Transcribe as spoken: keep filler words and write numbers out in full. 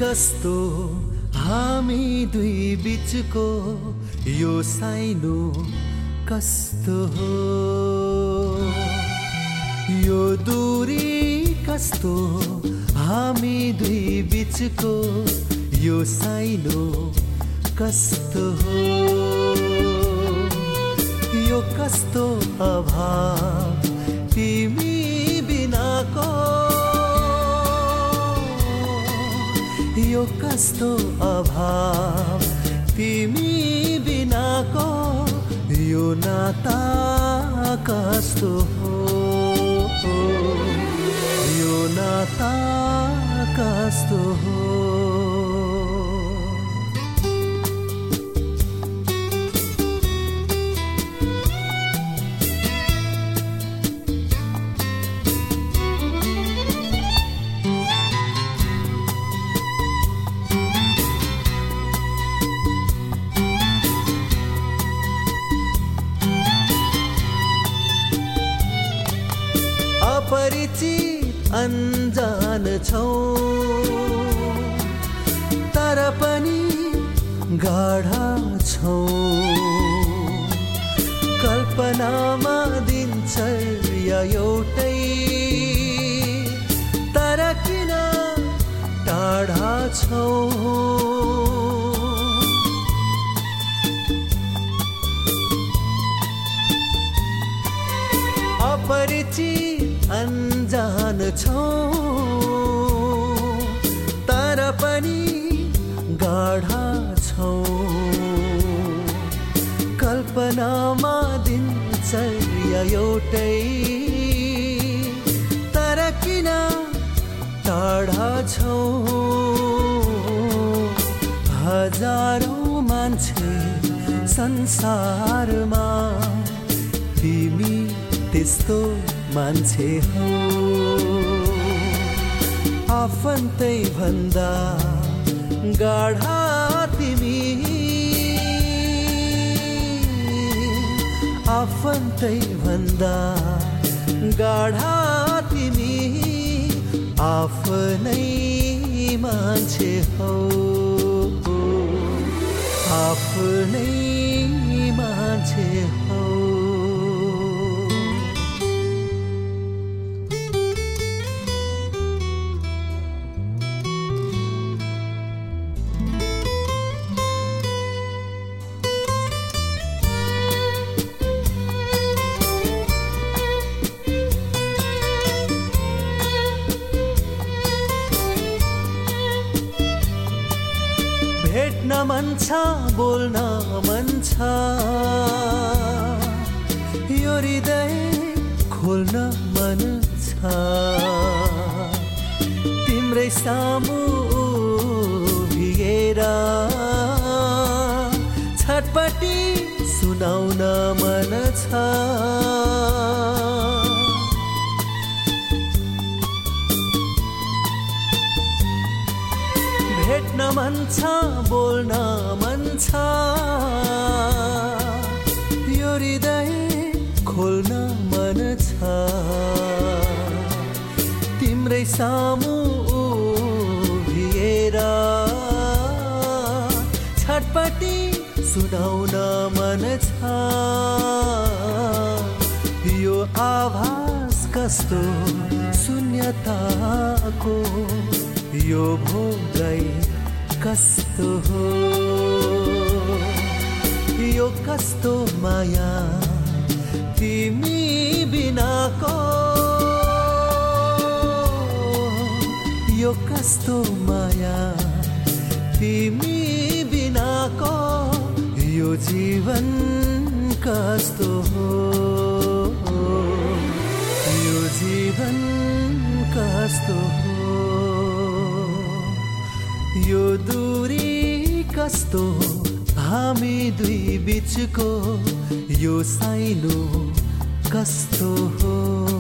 कस्तो हामी दुई बीचको यो साइनो कस्तो हो यो दूरी कस्तो हामी दुई बीचको यो साइनो कस्तो हो यो कस्तो अभाव तिमी बिनाको यो कस्तो अभाव तिमी बिनाको यो नाता कस्तो हो यो नाता कस्तो हो अपरिचित अनजान छौं तर पनि गाढा छौं कल्पनामा दिनचर्या एउटै तर किन टाढा छौं अपरिचित अनजान छौं तर पनि गाढा छौं कल्पनामा दिनचर्या एउटै तर किन टाढा छौं हजारौं मान्छे संसारमा तिमी त्यस्तो मान्छे हौ आफन्तै भन्दा गाढा तिमी आफन्तै भन्दा गाढा तिमी आफ्नै मान्छे हौ आफ्नै मान्छे हौ भेट्न मन छ बोल्न मन छ यो हृदय खोल्न मन छ तिम्रै सामु उभिएर छटपटी सुनाउन मन छ भेट्न मन छ बोल्न मन छ यो हृदय खोल्न मन छ तिम्रै सामु उभिएर छटपटी सुनाउन मन छ यो आभास कस्तो शून्यताको यो भोगै कस्तो हो यो कस्तो माया तिमी बिनाको यो कस्तो माया तिमी बिनाको यो जीवन कस्तो हो यो जीवन कस्तो हो यो दूरी कस्तो हामी दुई बीचको यो साइनो कस्तो हो।